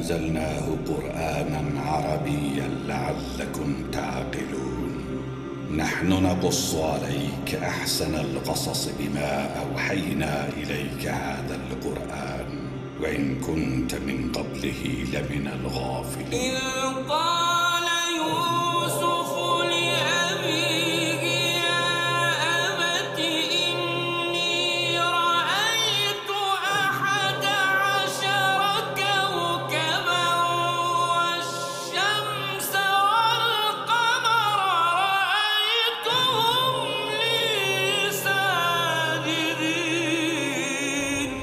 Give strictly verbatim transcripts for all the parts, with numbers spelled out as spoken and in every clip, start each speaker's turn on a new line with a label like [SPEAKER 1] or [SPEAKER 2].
[SPEAKER 1] أنزلناه قرآنا عربيا لعلكم تعقلون. نحن نقص عليك أحسن القصص بما أوحينا إليك هذا القرآن وإن كنت من قبله لمن الغافلين.
[SPEAKER 2] إذ قال يوسف لأبيه يا أبت إني رأيت أحد عشر كوكبا والشمس والقمر رأيتهم لي ساجدين.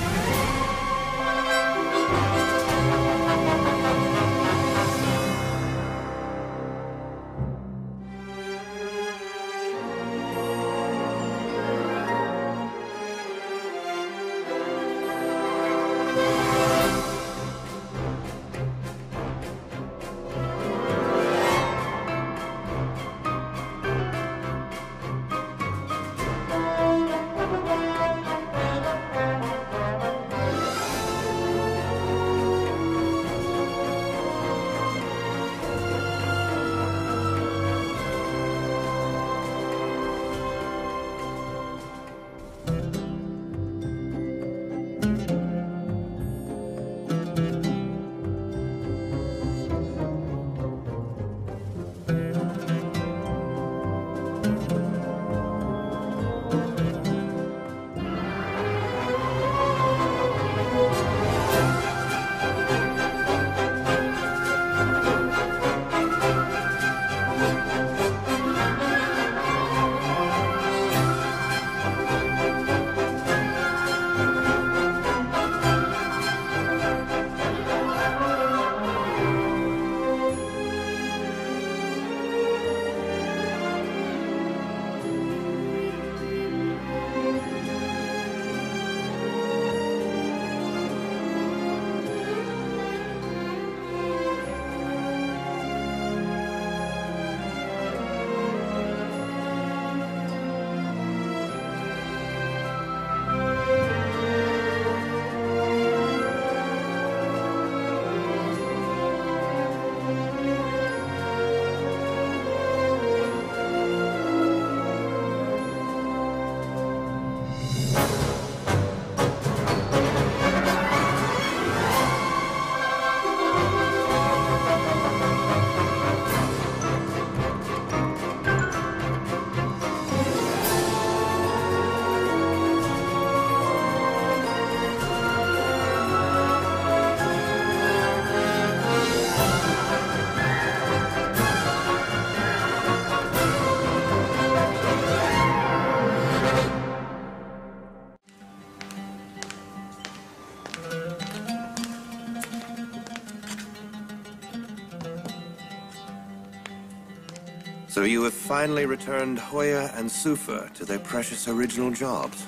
[SPEAKER 3] So you have finally returned Hoya and Sufa to their precious original jobs.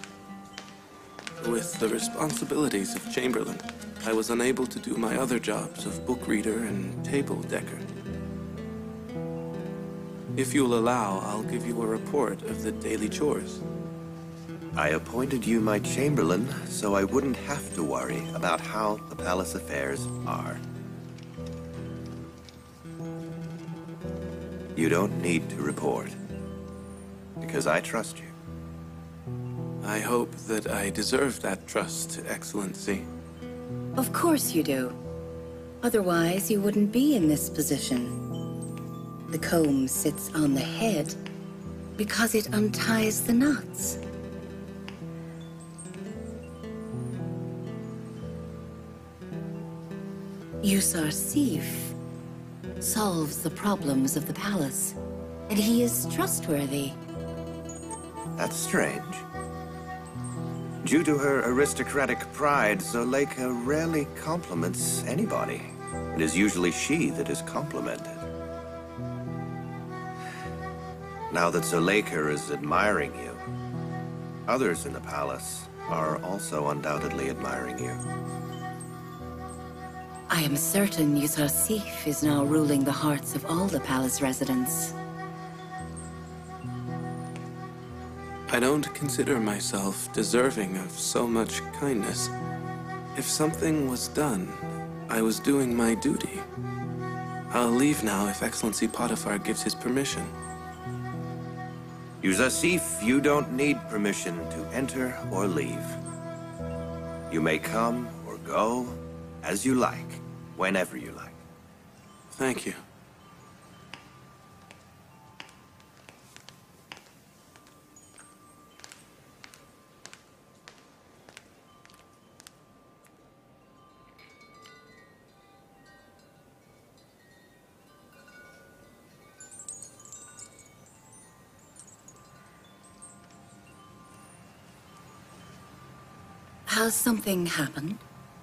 [SPEAKER 4] With the responsibilities of Chamberlain, I was unable to do my other jobs of book reader and table decker. If you'll allow, I'll give you a report of the daily chores.
[SPEAKER 3] I appointed you my Chamberlain so I wouldn't have to worry about how the palace affairs are. You don't need to report, because I trust you.
[SPEAKER 4] I hope that I deserve that trust, Excellency.
[SPEAKER 5] Of course you do. Otherwise, you wouldn't be in this position. The comb sits on the head because it unties the knots. Yusar Sif solves the problems of the palace, and he is trustworthy.
[SPEAKER 3] That's strange. Due to her aristocratic pride, Zuleika rarely compliments anybody. It is usually she that is complimented. Now that Zuleika is admiring you, others in the palace are also undoubtedly admiring you.
[SPEAKER 5] I am certain Yusar Sif is now ruling the hearts of all the palace residents.
[SPEAKER 4] I don't consider myself deserving of so much kindness. If something was done, I was doing my duty. I'll leave now if Excellency Potiphar gives his permission.
[SPEAKER 3] Yuzasif, you don't need permission to enter or leave. You may come or go as you like, whenever you like.
[SPEAKER 4] Thank you.
[SPEAKER 5] Has something happened?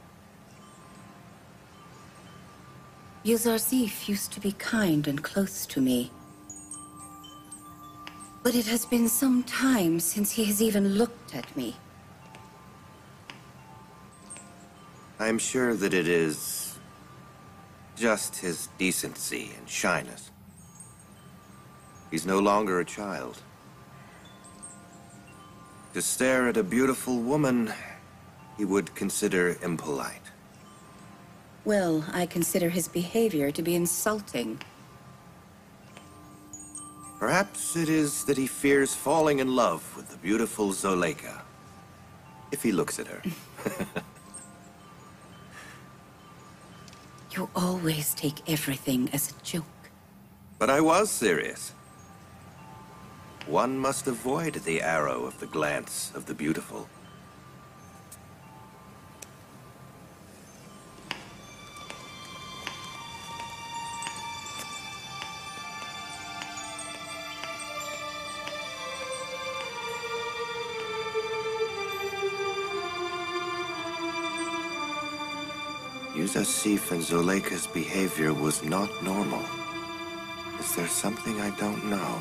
[SPEAKER 5] Yuzarsif used to be kind and close to me. But it has been some time since he has even looked at me.
[SPEAKER 3] I'm sure that it is just his decency and shyness. He's no longer a child. To stare at a beautiful woman, he would consider impolite.
[SPEAKER 5] Well, I consider his behavior to be insulting.
[SPEAKER 3] Perhaps it is that he fears falling in love with the beautiful Zoleka, if he looks at her.
[SPEAKER 5] You always take everything as a joke.
[SPEAKER 3] But I was serious. One must avoid the arrow of the glance of the beautiful. Yuzasif and Zoleka's behavior was not normal. Is there something I don't know?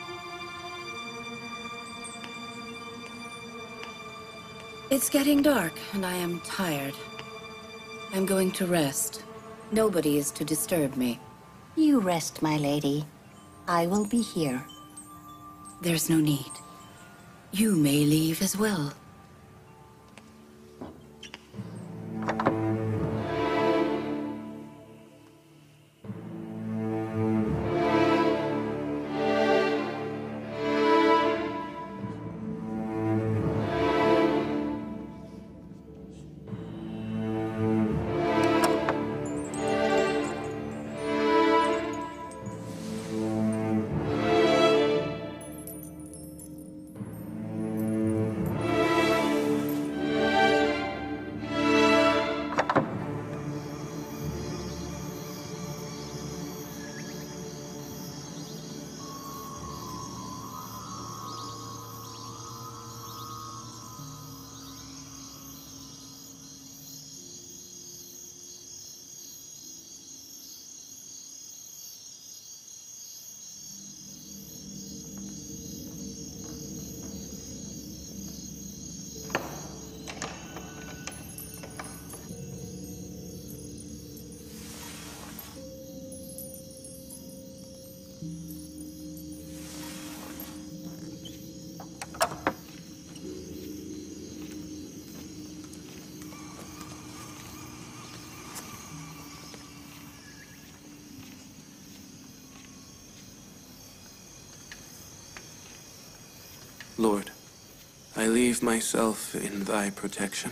[SPEAKER 5] It's getting dark, and I am tired. I'm going to rest. Nobody is to disturb me.
[SPEAKER 6] You rest, my lady. I will be here.
[SPEAKER 5] There's no need. You may leave as well.
[SPEAKER 4] Lord, I leave myself in thy protection.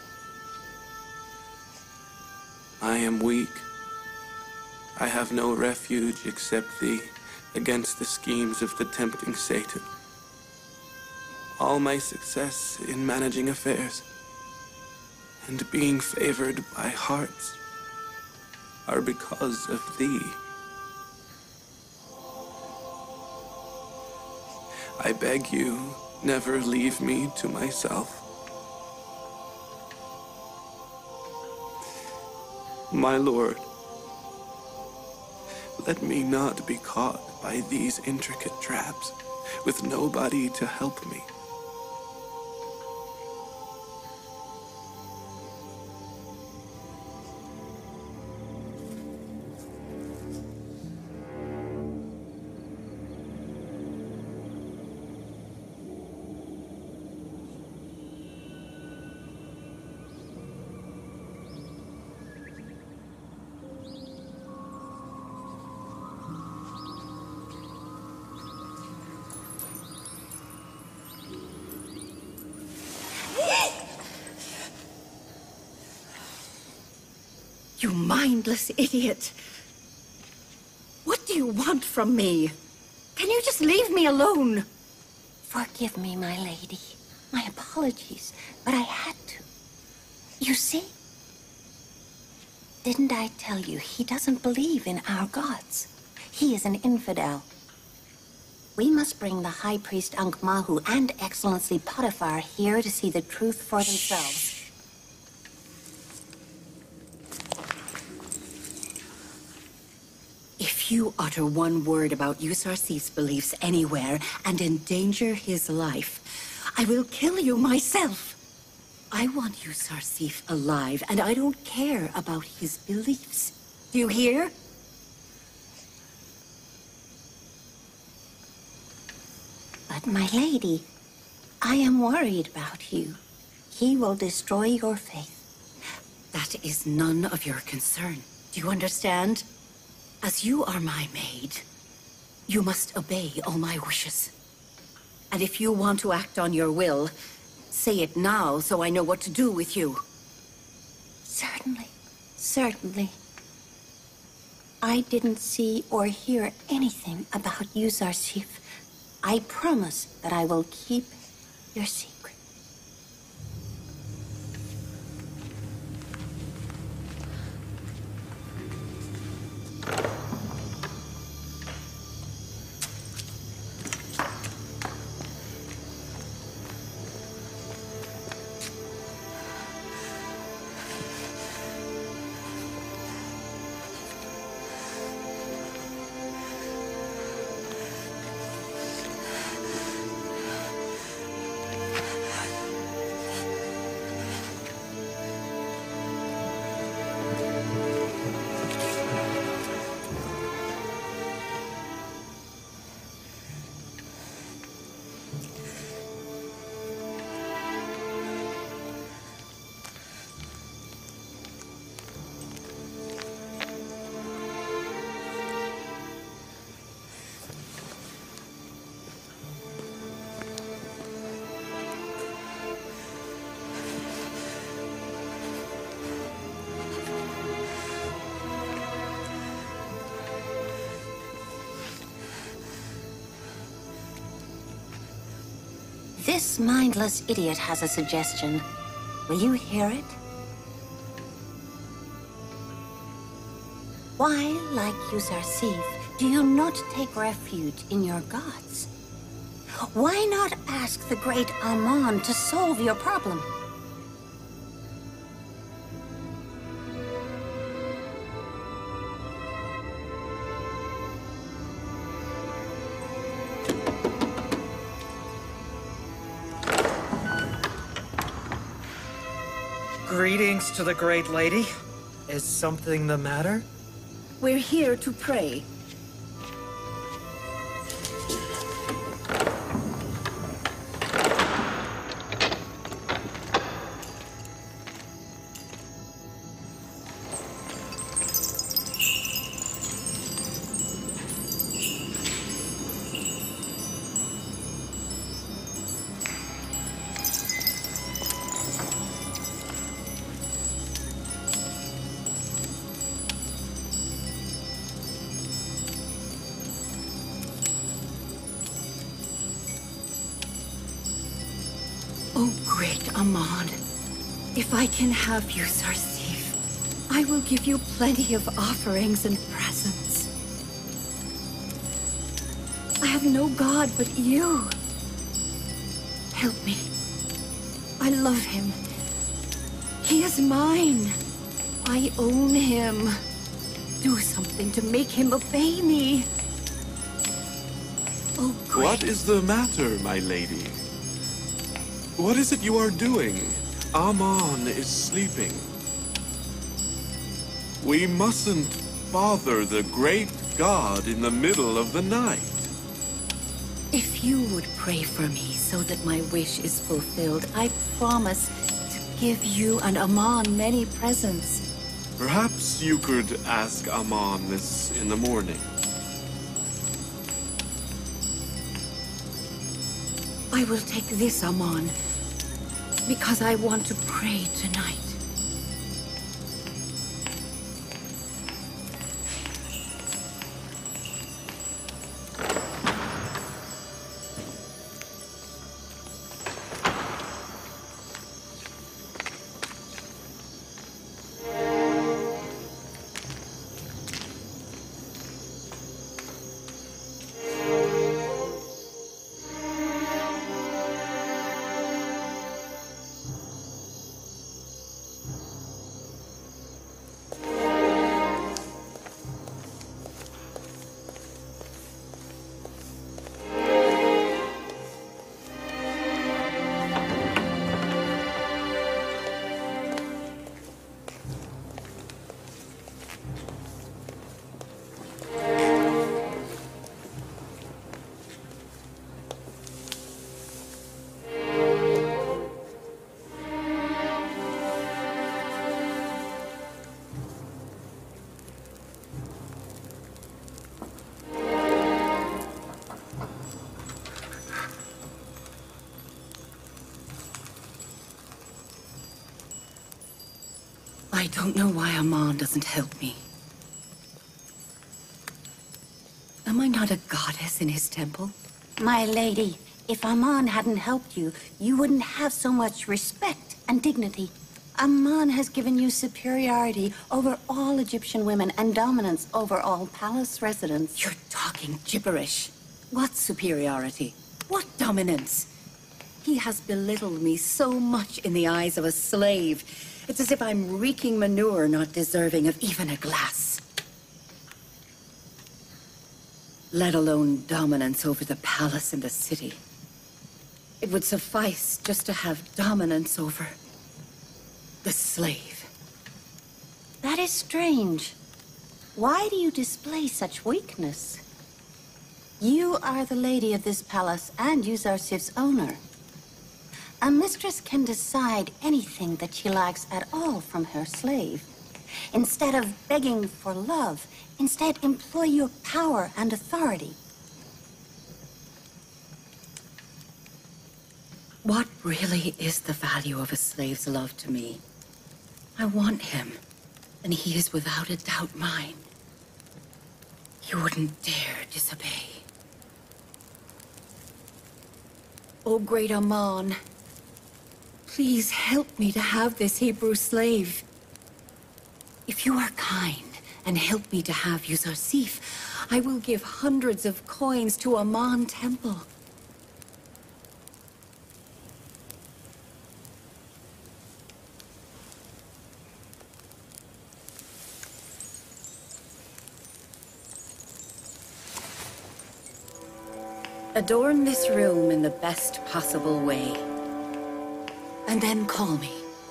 [SPEAKER 4] I am weak. I have no refuge except thee against the schemes of the tempting Satan. All my success in managing affairs and being favored by hearts are because of thee. I beg you, never leave me to myself. My Lord, let me not be caught by these intricate traps with nobody to help me.
[SPEAKER 5] You mindless idiot! What do you want from me? Can you just leave me alone?
[SPEAKER 6] Forgive me, my lady. My apologies, but I had to. You see? Didn't I tell you he doesn't believe in our gods? He is an infidel. We must bring the High Priest Ankh-Mahu and Excellency Potiphar here to see the truth for themselves.
[SPEAKER 5] If you utter one word about Yusarsif's beliefs anywhere and endanger his life, I will kill you myself. I want Yusarsif alive, and I don't care about his beliefs. Do you hear?
[SPEAKER 6] But my lady, I am worried about you. He will destroy your faith.
[SPEAKER 5] That is none of your concern. Do you understand? As you are my maid, you must obey all my wishes. And if you want to act on your will, say it now so I know what to do with you.
[SPEAKER 6] Certainly, certainly. I didn't see or hear anything about Yusarsif. I promise that I will keep your secret. This mindless idiot has a suggestion. Will you hear it? Why, like Yusarsif, do you not take refuge in your gods? Why not ask the great Amon to solve your problem?
[SPEAKER 7] Greetings to the great lady. Is something the matter?
[SPEAKER 5] We're here to pray. Oh, great Amon, if I can have Yusarsif, I will give you plenty of offerings and presents. I have no god but you. Help me. I love him. He is mine. I own him. Do something to make him obey me. Oh, great.
[SPEAKER 4] What is the matter, my lady? What is it you are doing? Amon is sleeping. We mustn't bother the great god in the middle of the night.
[SPEAKER 5] If you would pray for me so that my wish is fulfilled, I promise to give you and Amon many presents.
[SPEAKER 4] Perhaps you could ask Amon this in the morning.
[SPEAKER 5] I will take this, Amon, because I want to pray tonight. I don't know why Amon doesn't help me. Am I not a goddess in his temple?
[SPEAKER 6] My lady, if Amon hadn't helped you, you wouldn't have so much respect and dignity. Amon has given you superiority over all Egyptian women and dominance over all palace residents.
[SPEAKER 5] You're talking gibberish. What superiority? What dominance? He has belittled me so much in the eyes of a slave. It's as if I'm reeking manure, not deserving of even a glass. Let alone dominance over the palace and the city. It would suffice just to have dominance over the slave.
[SPEAKER 6] That is strange. Why do you display such weakness? You are the lady of this palace and Yuzarsif's owner. A mistress can decide anything that she likes at all from her slave. Instead of begging for love, instead employ your power and authority.
[SPEAKER 5] What really is the value of a slave's love to me? I want him, and he is without a doubt mine. You wouldn't dare disobey. O great Amon, please help me to have this Hebrew slave. If you are kind and help me to have Yuzarsif, I will give hundreds of coins to Amon Temple. Adorn this room in the best possible way. And then call me.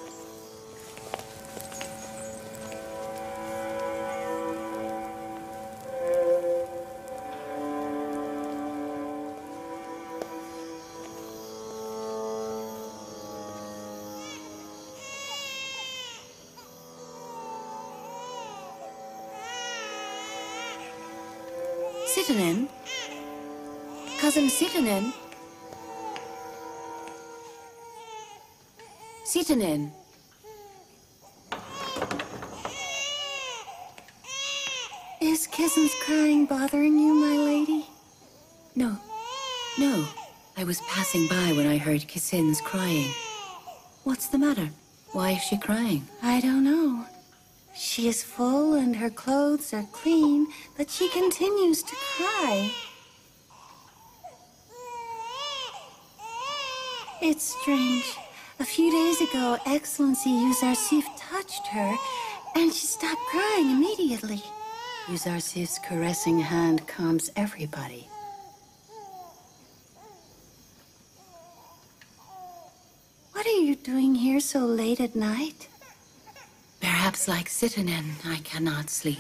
[SPEAKER 5] Sitanin? Cousin Sitanin? Sitanin? Is Kissen's crying bothering you, my lady? No. No. I was passing by when I heard Kissen's crying. What's the matter? Why is she crying?
[SPEAKER 6] I don't know. She is full and her clothes are clean, but she continues to cry. It's strange. A few days ago, Excellency Yuzarsif touched her, and she stopped crying immediately. Yuzarsif's caressing hand calms everybody. What are you doing here so late at night?
[SPEAKER 5] Perhaps like Sitanin, I cannot sleep.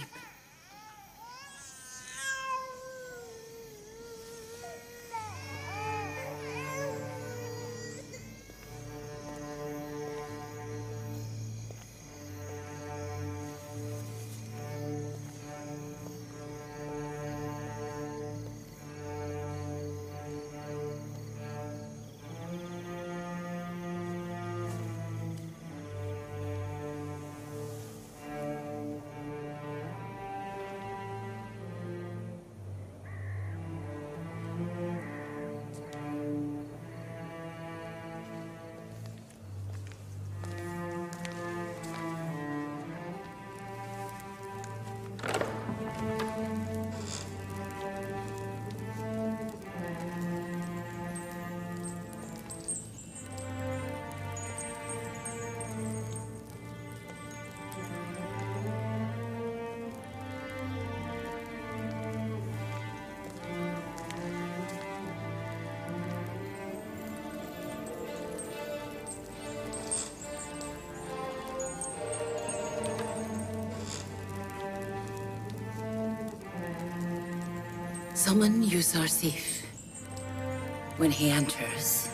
[SPEAKER 5] Summon Yuzarsif. When he enters,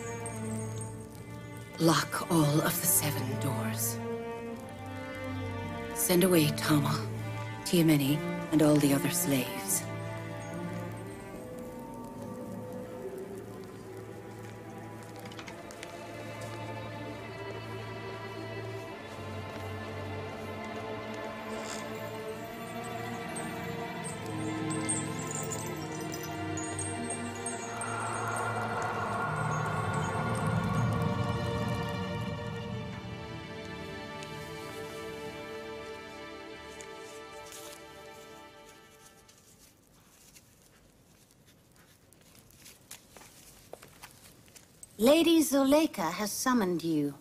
[SPEAKER 5] lock all of the seven doors. Send away Tama, Tiameni, and all the other slaves.
[SPEAKER 6] Lady Zuleika has summoned you.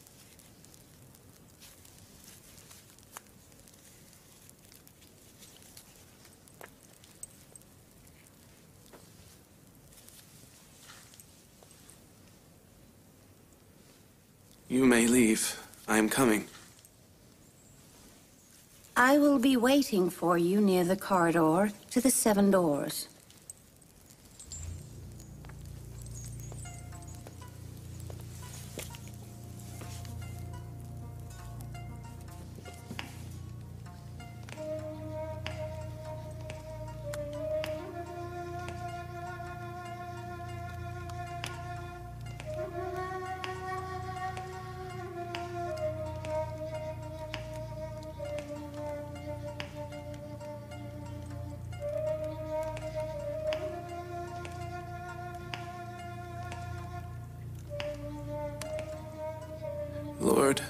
[SPEAKER 4] You may leave. I am coming.
[SPEAKER 6] I will be waiting for you near the corridor to the Seven Doors.
[SPEAKER 4] Lord,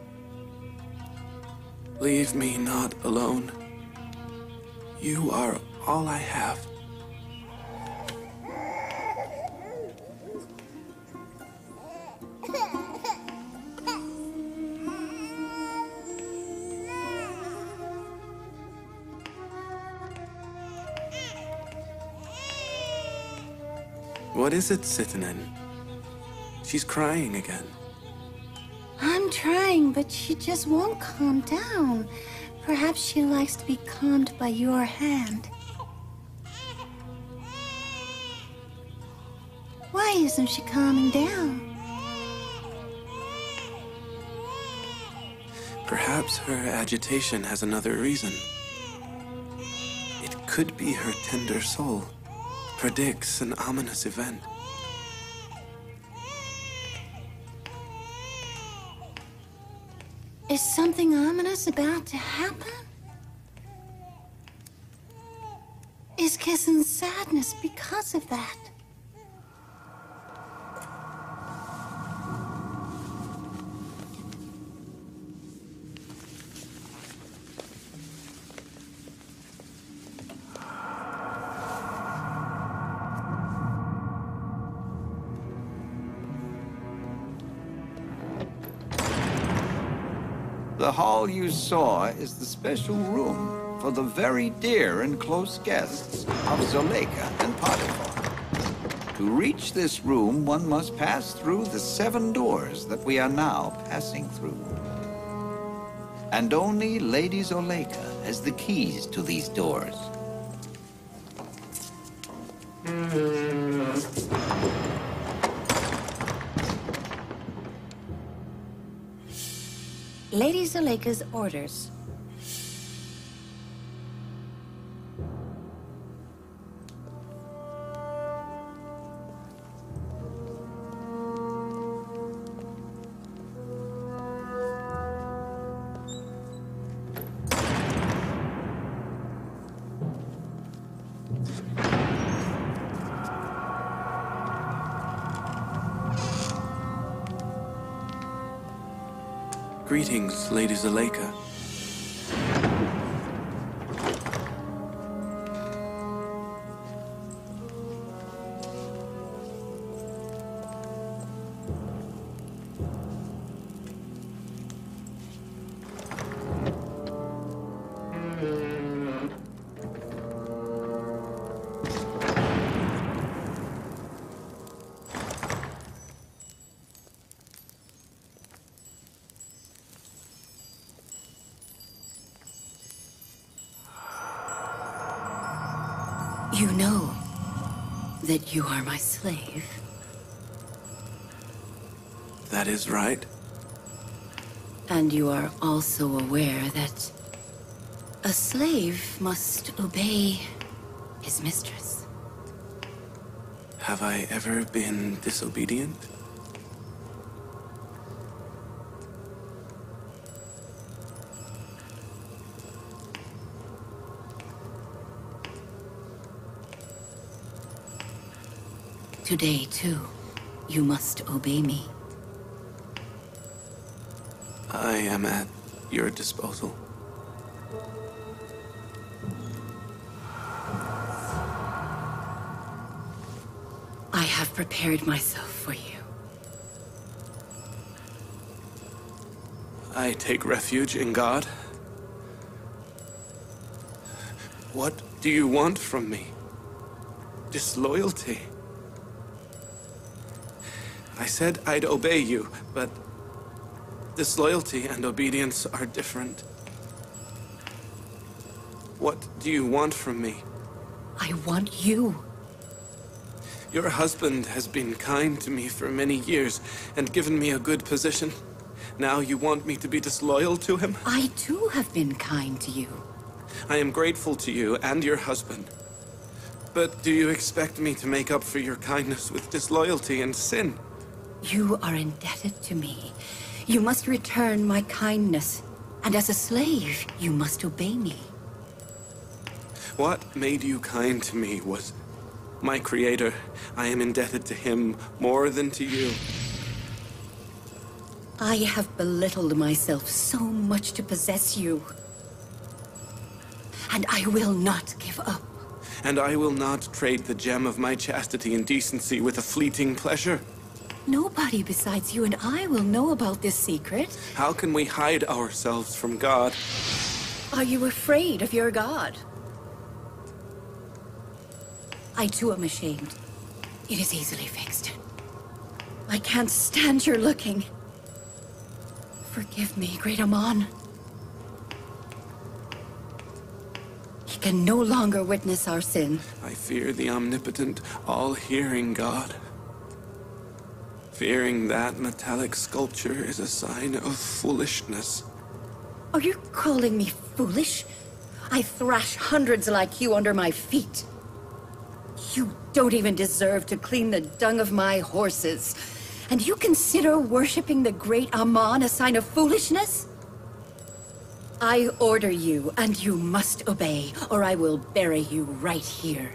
[SPEAKER 4] leave me not alone. You are all I have. What is it, Sitanen? She's crying again.
[SPEAKER 6] I'm trying, but she just won't calm down. Perhaps she likes to be calmed by your hand. Why isn't she calming down?
[SPEAKER 4] Perhaps her agitation has another reason. It could be her tender soul predicts an ominous event.
[SPEAKER 6] Is something ominous about to happen? Is Kiss in sadness because of that?
[SPEAKER 8] The hall you saw is the special room for the very dear and close guests of Zuleika and Potiphar. To reach this room, one must pass through the seven doors that we are now passing through. And only Lady Zuleika has the keys to these doors.
[SPEAKER 6] Lady Zuleika's orders.
[SPEAKER 4] Greetings, Lady Zuleika.
[SPEAKER 5] You know that you are my slave.
[SPEAKER 4] That is right.
[SPEAKER 5] And you are also aware that a slave must obey his mistress.
[SPEAKER 4] Have I ever been disobedient?
[SPEAKER 5] Today, too, you must obey me.
[SPEAKER 4] I am at your disposal.
[SPEAKER 5] I have prepared myself for you.
[SPEAKER 4] I take refuge in God. What do you want from me? Disloyalty. I said I'd obey you, but disloyalty and obedience are different. What do you want from me?
[SPEAKER 5] I want you.
[SPEAKER 4] Your husband has been kind to me for many years and given me a good position. Now you want me to be disloyal to him?
[SPEAKER 5] I too have been kind to you.
[SPEAKER 4] I am grateful to you and your husband. But do you expect me to make up for your kindness with disloyalty and sin?
[SPEAKER 5] You are indebted to me. You must return my kindness. And as a slave, you must obey me.
[SPEAKER 4] What made you kind to me was my creator. I am indebted to him more than to you.
[SPEAKER 5] I have belittled myself so much to possess you. And I will not give up.
[SPEAKER 4] And I will not trade the gem of my chastity and decency with a fleeting pleasure.
[SPEAKER 5] Nobody besides you and I will know about this secret.
[SPEAKER 4] How can we hide ourselves from God?
[SPEAKER 5] Are you afraid of your God? I too am ashamed. It is easily fixed. I can't stand your looking. Forgive me, Great Amon. He can no longer witness our sin.
[SPEAKER 4] I fear the omnipotent, all-hearing God. Fearing that metallic sculpture is a sign of foolishness.
[SPEAKER 5] Are you calling me foolish? I thrash hundreds like you under my feet. You don't even deserve to clean the dung of my horses. And you consider worshipping the great Amon a sign of foolishness? I order you, and you must obey, or I will bury you right here.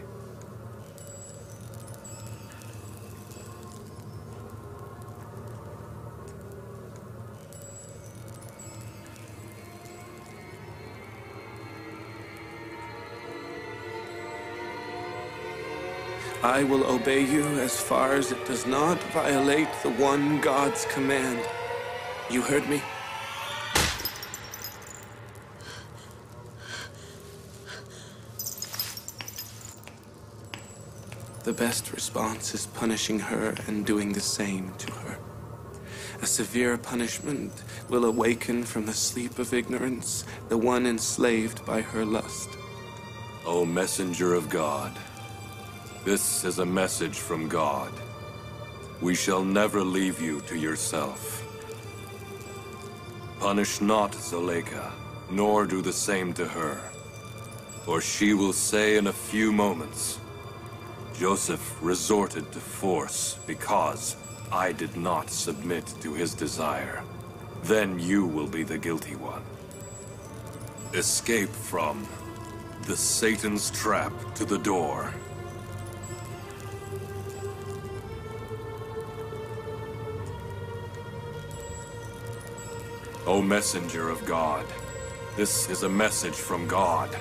[SPEAKER 4] I will obey you as far as it does not violate the one God's command. You heard me? The best response is punishing her and doing the same to her. A severe punishment will awaken from the sleep of ignorance the one enslaved by her lust.
[SPEAKER 9] O messenger of God, this is a message from God. We shall never leave you to yourself. Punish not Zuleika, nor do the same to her, or she will say in a few moments, Joseph resorted to force because I did not submit to his desire. Then you will be the guilty one. Escape from the Satan's trap to the door. O messenger of God, this is a message from God.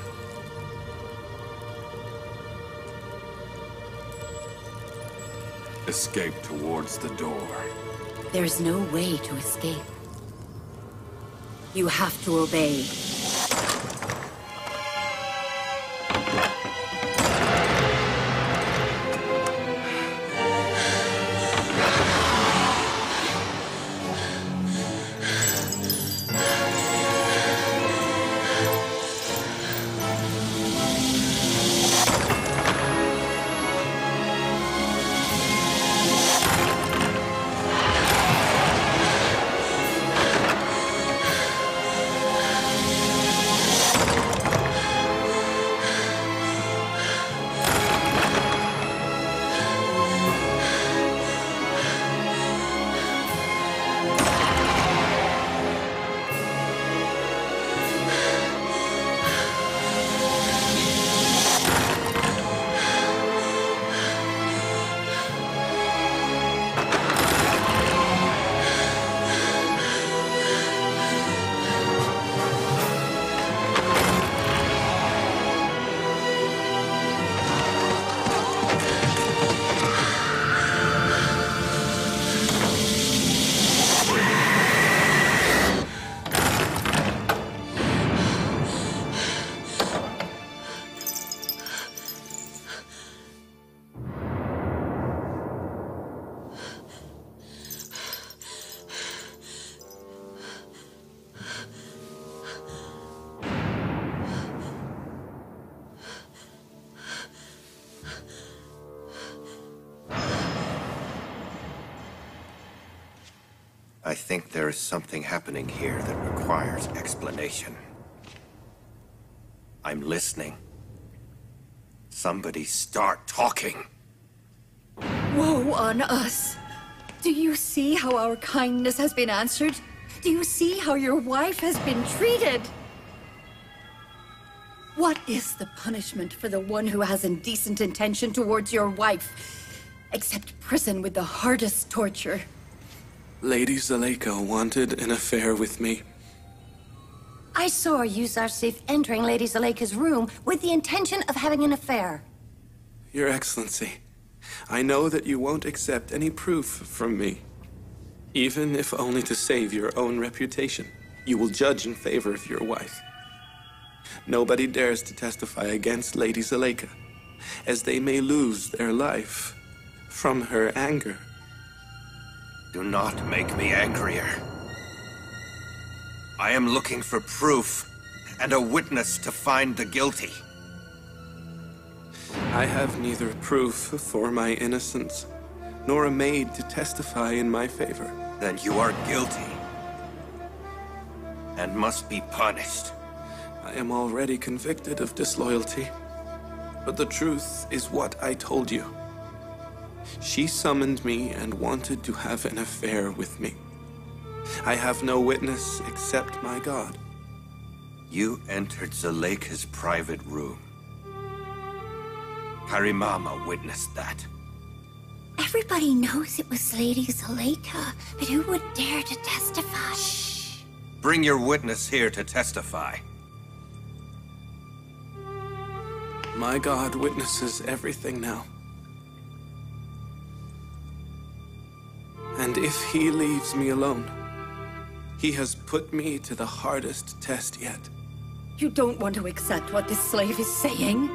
[SPEAKER 9] Escape towards the door.
[SPEAKER 5] There's no way to escape. You have to obey.
[SPEAKER 3] I think there is something happening here that requires explanation. I'm listening. Somebody start talking.
[SPEAKER 5] Woe on us! Do you see how our kindness has been answered? Do you see how your wife has been treated? What is the punishment for the one who has indecent intention towards your wife? Except prison with the hardest torture.
[SPEAKER 4] Lady Zuleika wanted an affair with me.
[SPEAKER 6] I saw Yuzarsif entering Lady Zuleika's room with the intention of having an affair.
[SPEAKER 4] Your Excellency, I know that you won't accept any proof from me. Even if only to save your own reputation, you will judge in favor of your wife. Nobody dares to testify against Lady Zuleika, as they may lose their life from her anger.
[SPEAKER 3] Do not make me angrier. I am looking for proof and a witness to find the guilty.
[SPEAKER 4] I have neither proof for my innocence, nor a maid to testify in my favor.
[SPEAKER 3] Then you are guilty and must be punished.
[SPEAKER 4] I am already convicted of disloyalty, but the truth is what I told you. She summoned me and wanted to have an affair with me. I have no witness except my God.
[SPEAKER 3] You entered Zuleika's private room. Harimama witnessed that.
[SPEAKER 6] Everybody knows it was Lady Zuleika, but who would dare to testify?
[SPEAKER 3] Shh. Bring your witness here to testify.
[SPEAKER 4] My God witnesses everything now. And if he leaves me alone, he has put me to the hardest test yet.
[SPEAKER 5] You don't want to accept what this slave is saying?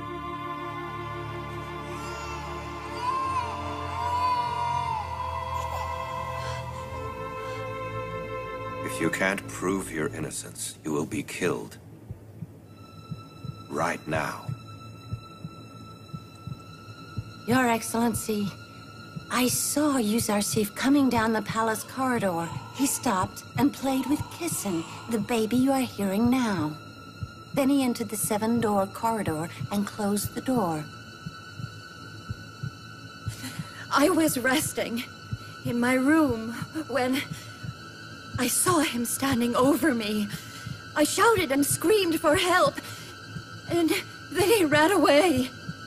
[SPEAKER 3] If you can't prove your innocence, you will be killed. Right now.
[SPEAKER 6] Your Excellency, I saw Yuzarsif coming down the palace corridor. He stopped and played with Kissen, the baby you are hearing now. Then he entered the seven-door corridor and closed the door.
[SPEAKER 5] I was resting in my room when I saw him standing over me. I shouted and screamed for help, and then he ran away.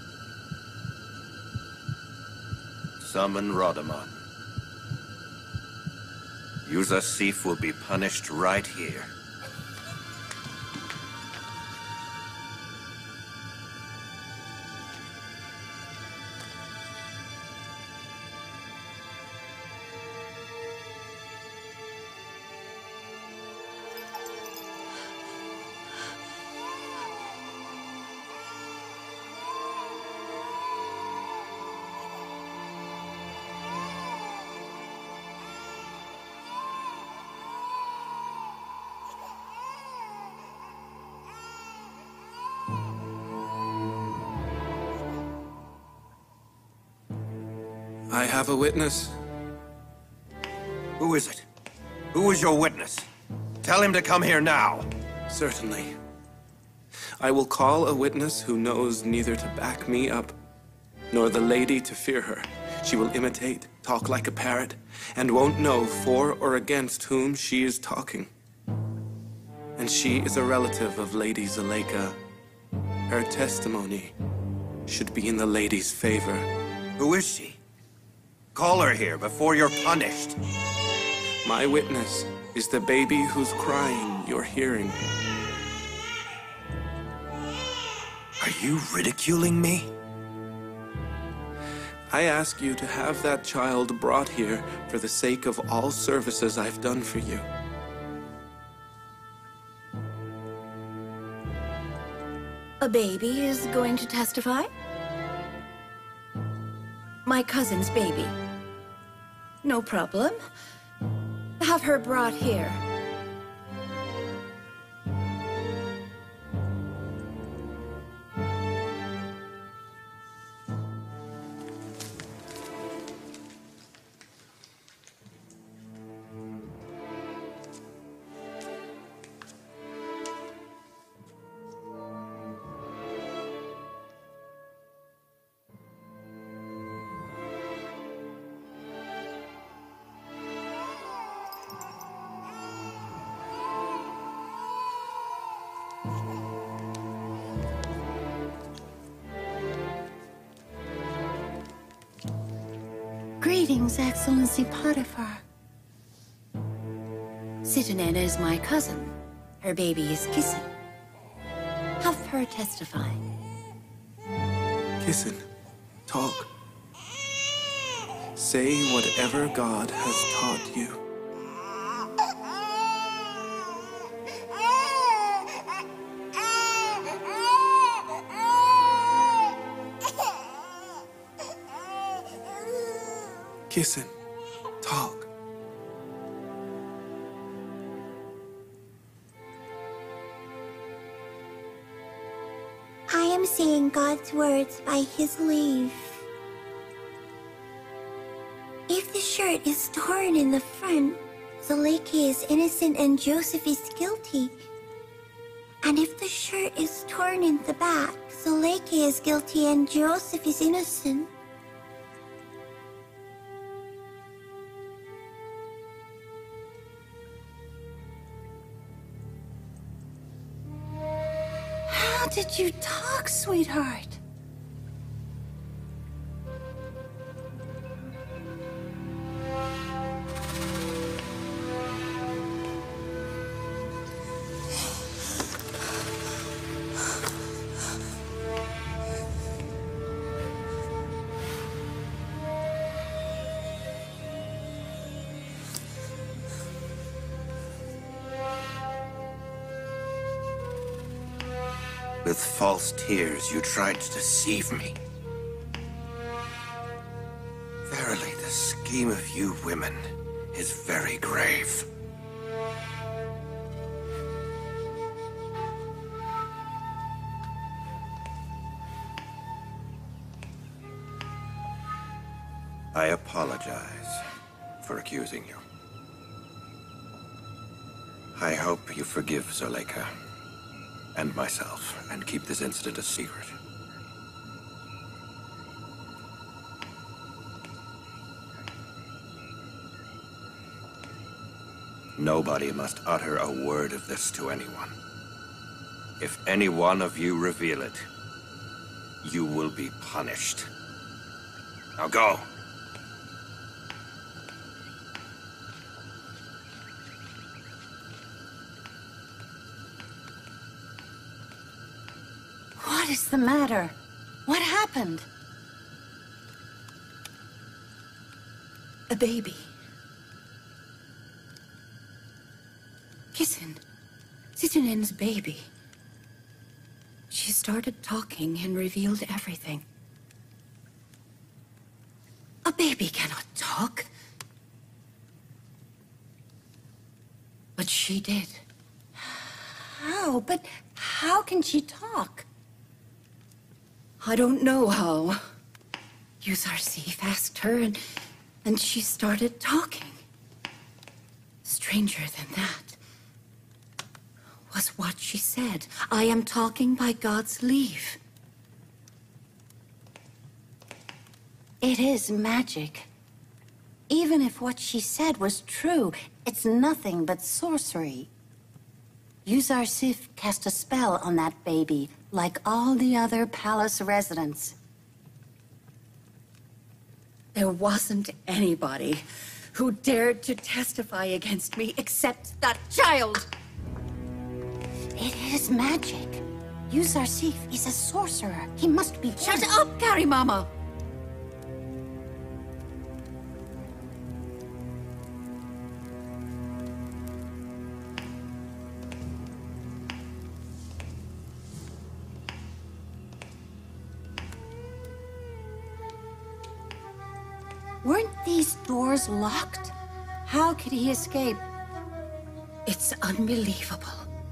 [SPEAKER 3] Summon Rhodomon. Yuzarsif will be punished right here.
[SPEAKER 4] I have a witness.
[SPEAKER 3] Who is it? Who is your witness? Tell him to come here now.
[SPEAKER 4] Certainly. I will call a witness who knows neither to back me up, nor the lady to fear her. She will imitate, talk like a parrot, and won't know for or against whom she is talking. And she is a relative of Lady Zuleika. Her testimony should be in the lady's favor.
[SPEAKER 3] Who is she? Call her here before you're punished.
[SPEAKER 4] My witness is the baby whose crying you're hearing.
[SPEAKER 3] Are you ridiculing me?
[SPEAKER 4] I ask you to have that child brought here for the sake of all services I've done for you.
[SPEAKER 5] A baby is going to testify? My cousin's baby. No problem. Have her brought here.
[SPEAKER 6] Greetings, Excellency Potiphar.
[SPEAKER 5] Sitinen is my cousin. Her baby is Kissen. Have her testify.
[SPEAKER 4] Kissen, talk. Say whatever God has taught you. Kissen, talk.
[SPEAKER 6] I am saying God's words by his leave. If the shirt is torn in the front, Zuleika is innocent and Joseph is guilty. And if the shirt is torn in the back, Zuleika is guilty and Joseph is innocent. How did you talk, sweetheart?
[SPEAKER 3] With false tears, you tried to deceive me. Verily, the scheme of you women is very grave. I apologize for accusing you. I hope you forgive Zuleika and myself, and keep this incident a secret. Nobody must utter a word of this to anyone. If any one of you reveal it, you will be punished. Now go!
[SPEAKER 6] What is the matter? What happened?
[SPEAKER 5] A baby. Kissen. Situnen's baby. She started talking and revealed everything. A baby cannot talk. But she did.
[SPEAKER 6] How? But how can she talk?
[SPEAKER 5] I don't know how. Yuzarsif asked her, and, and she started talking. Stranger than that was what she said. I am talking by God's leave.
[SPEAKER 6] It is magic. Even if what she said was true, it's nothing but sorcery. Yuzarsif cast a spell on that baby, like all the other palace residents.
[SPEAKER 5] There wasn't anybody who dared to testify against me except that child.
[SPEAKER 6] It is magic. Yuzarsif is a sorcerer. He must be...
[SPEAKER 5] Shut up, Karimama!
[SPEAKER 6] Weren't these doors locked? How could he escape?
[SPEAKER 5] It's unbelievable.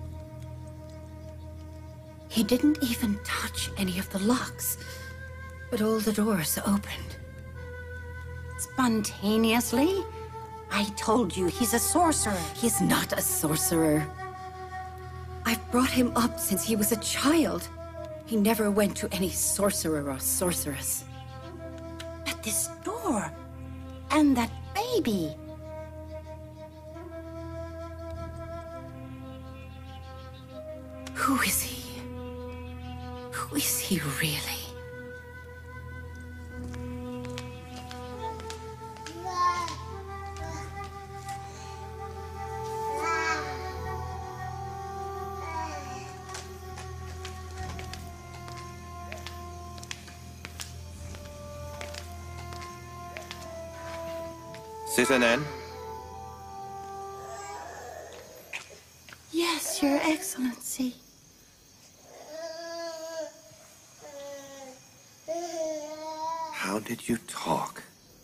[SPEAKER 5] He didn't even touch any of the locks, but all the doors opened.
[SPEAKER 6] Spontaneously? I told you, he's a sorcerer.
[SPEAKER 5] He's not a sorcerer. I've brought him up since he was a child. He never went to any sorcerer or sorceress.
[SPEAKER 6] But this door, and that baby.
[SPEAKER 5] Who is he? Who is he really?
[SPEAKER 3] Sitanen?
[SPEAKER 6] Yes, Your Excellency.
[SPEAKER 3] How did you talk?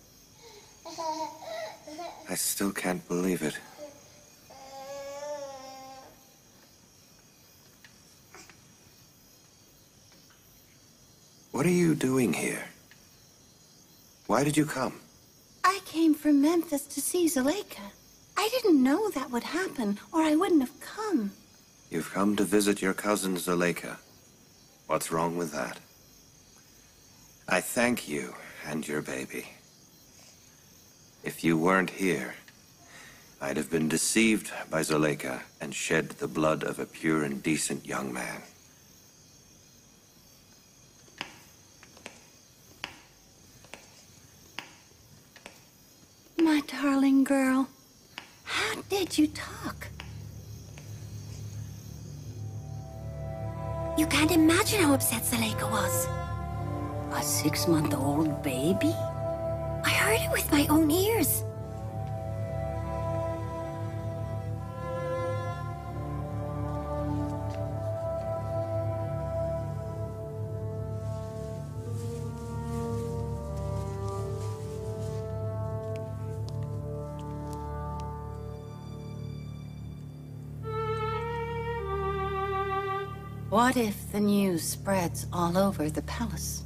[SPEAKER 3] I still can't believe it. What are you doing here? Why did you come?
[SPEAKER 6] I came from Memphis to see Zuleika. I didn't know that would happen, or I wouldn't have come.
[SPEAKER 3] You've come to visit your cousin Zuleika. What's wrong with that? I thank you and your baby. If you weren't here, I'd have been deceived by Zuleika and shed the blood of a pure and decent young man.
[SPEAKER 6] My darling girl, how did you talk? You can't imagine how upset Zuleika was. A six-month-old baby? I heard it with my own ears. What if the news spreads all over the palace?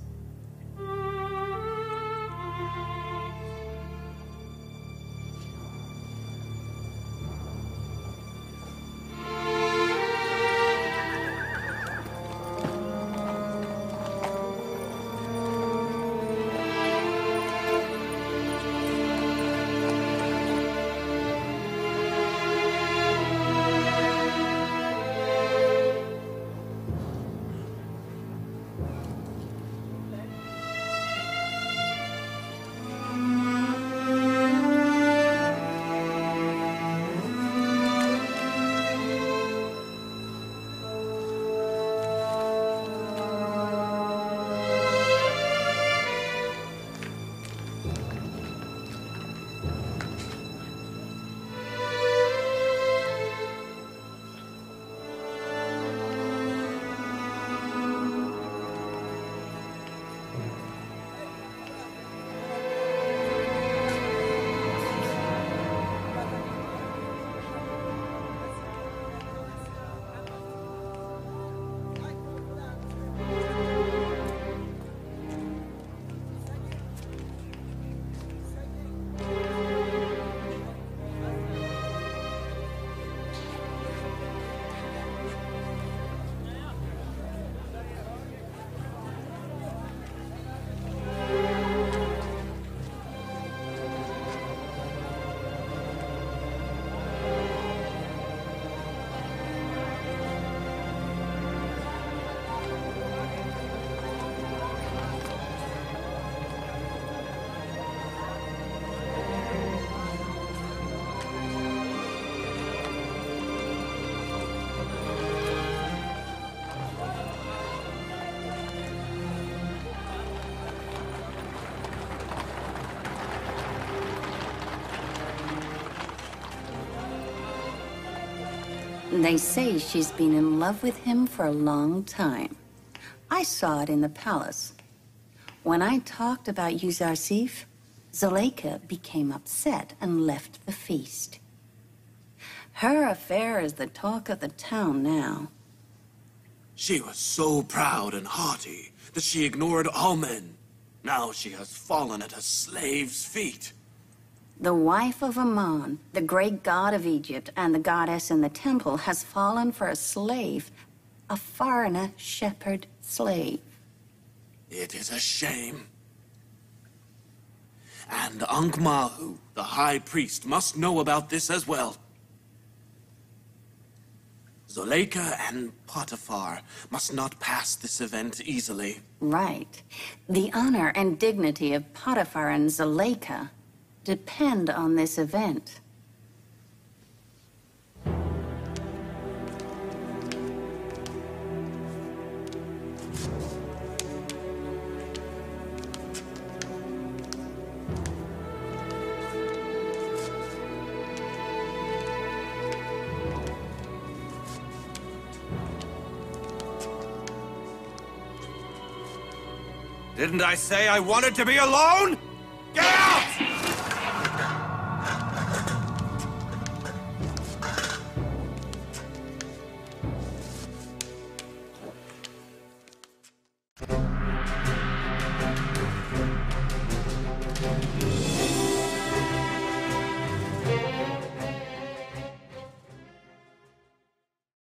[SPEAKER 6] They say she's been in love with him for a long time. I saw it in the palace. When I talked about Yuzarsif, Zuleika became upset and left the feast. Her affair is the talk of the town now.
[SPEAKER 4] She was so proud and haughty that she ignored all men. Now she has fallen at a slave's feet.
[SPEAKER 6] The wife of Ammon, the great god of Egypt and the goddess in the temple, has fallen for a slave, a foreigner shepherd slave.
[SPEAKER 4] It is a shame. And Ankh-Mahu, the high priest, must know about this as well. Zuleika and Potiphar must not pass this event easily.
[SPEAKER 6] Right. The honor and dignity of Potiphar and Zuleika depend on this event.
[SPEAKER 3] Didn't I say I wanted to be alone?